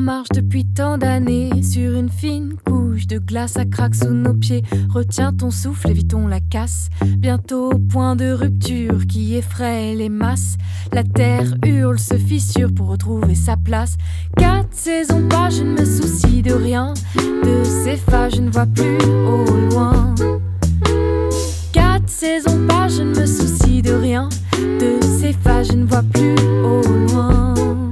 marche depuis tant d'années sur une fine couche de glace à craque sous nos pieds. Retiens ton souffle, évitons la casse. Bientôt point de rupture qui effraie les masses. La terre hurle, se fissure pour retrouver sa place. 4 saisons pas, je ne me soucie de rien. De ces phases, je ne vois plus au loin. 4 saisons pas, je ne me soucie de rien. De ces phases, je ne vois plus au loin.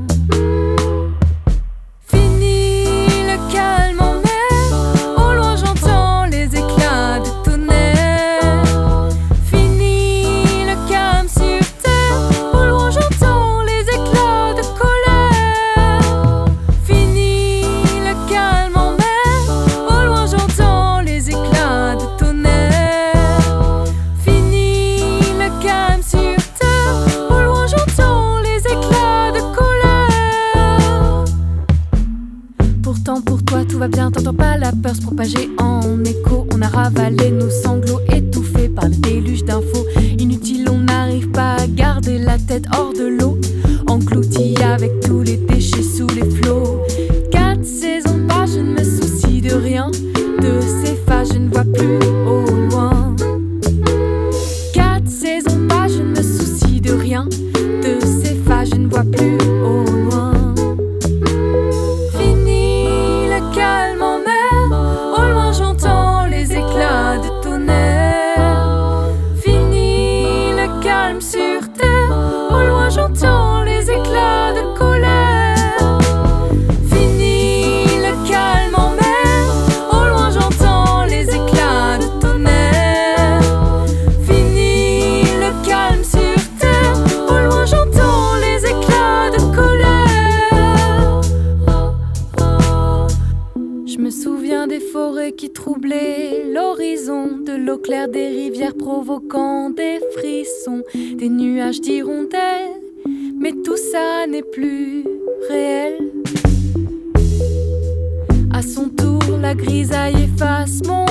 Tout va bien, t'entends pas la peur se propager en écho. On a ravalé nos sanglots étouffés par le déluge d'infos. Inutile, on n'arrive pas à garder la tête hors de l'eau. Englouti avec tous les déchets sous les flots. 4 saisons pas, je ne me soucie de rien. De ces phases, je ne vois plus au loin. 4 saisons pas, je ne me soucie de rien. De ces phases, je ne vois plus au loin. J'entends les éclats de colère. Fini le calme en mer. Au loin j'entends les éclats de tonnerre. Fini le calme sur terre. Au loin j'entends les éclats de colère. Je me souviens des forêts qui troublaient l'horizon, de l'eau claire des rivières provoquant des frissons, des nuages d'hirondelles. Mais tout ça n'est plus réel. À son tour, la grisaille efface mon